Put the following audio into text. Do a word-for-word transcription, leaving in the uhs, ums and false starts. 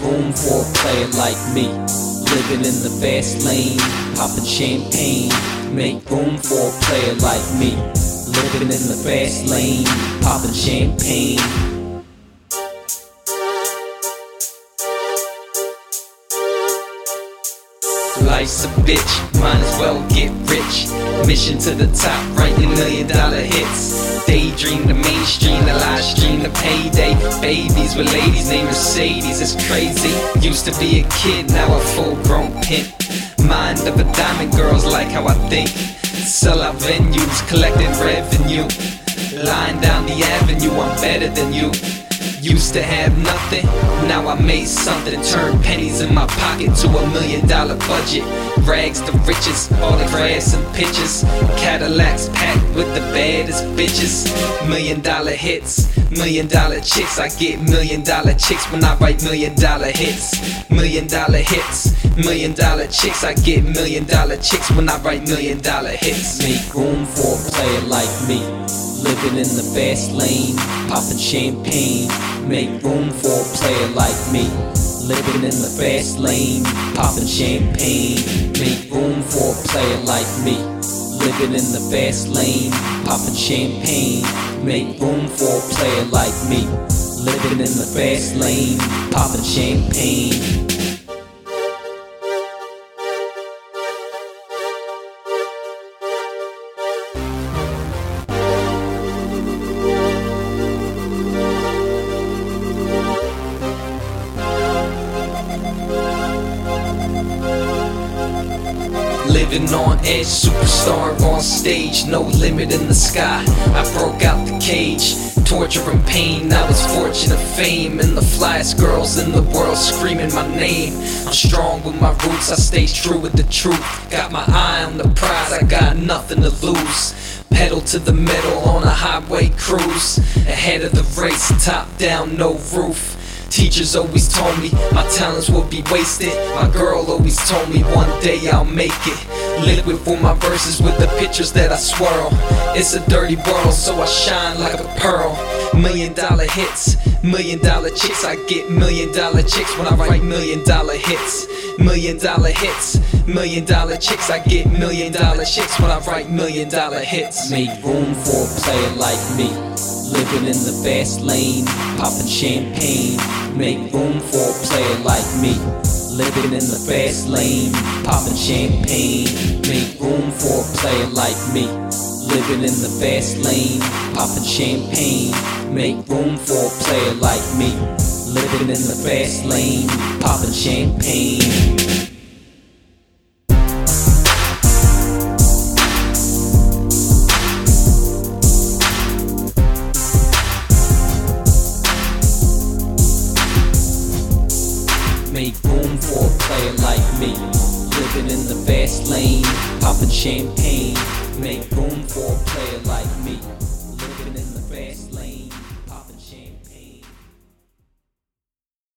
room for a player like me. Living in the fast lane, popping champagne. Make room for a player like me. Living in the fast lane, popping champagne. Life's a bitch, might as well get rich. Mission to the top, writing million dollar hits. Daydream the mainstream, the live stream, the payday. Babies with ladies named Mercedes, it's crazy. Used to be a kid, now a full grown pimp. Mind of a diamond, girls like how I think. Sell out venues, collecting revenue. Lying down the avenue, I'm better than you. Used to have nothing, now I made something. Turned pennies in my pocket to a million dollar budget. Rags to riches, all the grass and pitches. Cadillacs packed with the baddest bitches. Million dollar hits, million dollar chicks. I get million dollar chicks when I write million dollar hits. Million dollar hits, million dollar chicks. I get million dollar chicks when I write million dollar hits. Make room for a player like me. Living in the fast lane, popping champagne. Make room for a player like me. Living in the fast lane, popping champagne. Make room for a player like me. Living in the fast lane, popping champagne. Make room for a player like me. Living in the fast lane, popping champagne. Living on edge, superstar on stage, no limit in the sky. I broke out the cage, torture and pain. I was fortunate fame, and the flyest girls in the world screaming my name. I'm strong with my roots, I stay true with the truth. Got my eye on the prize, I got nothing to lose. Pedal to the metal on a highway cruise. Ahead of the race, top down, no roof. Teachers always told me my talents would be wasted. My girl always told me one day I'll make it. Liquid for my verses with the pictures that I swirl. It's a dirty world, so I shine like a pearl. Million dollar hits, million dollar chicks. I get million dollar chicks when I write million dollar hits. Million dollar hits, million dollar chicks. I get million dollar chicks when I write million dollar hits. Make room for a player like me. Living in the fast lane, popping champagne. Make room for a player like me. Living in the fast lane, popping champagne. Make room for a player like me. Living in the fast lane, popping champagne. Make room for a player like me. Living in the fast lane, popping champagne. Make room for a player like me. Living in the fast lane, popping champagne. Make room for a player like me.